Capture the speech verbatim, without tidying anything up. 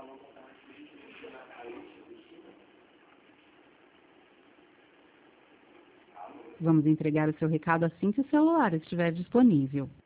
Vamos entregar o seu recado assim que o celular estiver disponível.